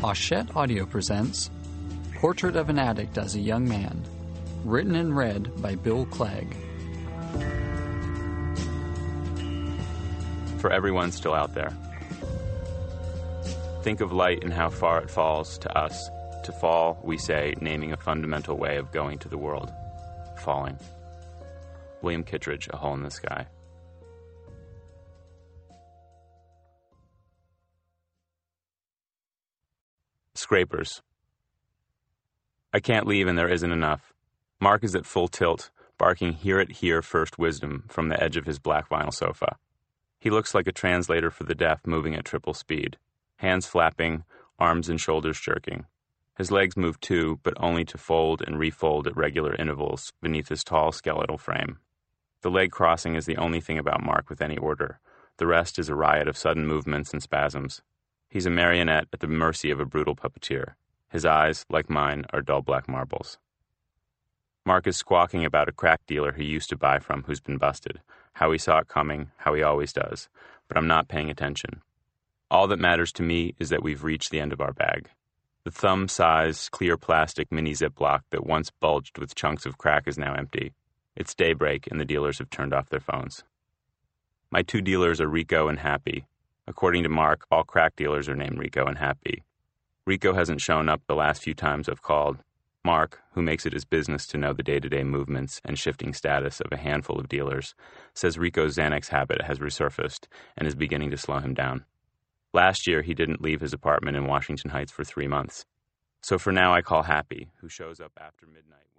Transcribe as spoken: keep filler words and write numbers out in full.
Hachette Audio presents Portrait of an Addict as a Young Man, written and read by Bill Clegg. For everyone still out there, think of light and how far it falls to us. To fall, we say, naming a fundamental way of going to the world. Falling. William Kittredge, A Hole in the Sky. Scrapers. I can't leave and there isn't enough. Mark is at full tilt, barking hear it here first wisdom from the edge of his black vinyl sofa. He looks like a translator for the deaf moving at triple speed, hands flapping, arms and shoulders jerking. His legs move too, but only to fold and refold at regular intervals beneath his tall skeletal frame. The leg crossing is the only thing about Mark with any order. The rest is a riot of sudden movements and spasms. He's a marionette at the mercy of a brutal puppeteer. His eyes, like mine, are dull black marbles. Mark is squawking about a crack dealer he used to buy from who's been busted, how he saw it coming, how he always does, but I'm not paying attention. All that matters to me is that we've reached the end of our bag. The thumb-sized, clear plastic mini Ziploc that once bulged with chunks of crack is now empty. It's daybreak and the dealers have turned off their phones. My two dealers are Rico and Happy. According to Mark, all crack dealers are named Rico and Happy. Rico hasn't shown up the last few times I've called. Mark, who makes it his business to know the day-to-day movements and shifting status of a handful of dealers, says Rico's Xanax habit has resurfaced and is beginning to slow him down. Last year, he didn't leave his apartment in Washington Heights for three months. So for now, I call Happy, who shows up after midnight.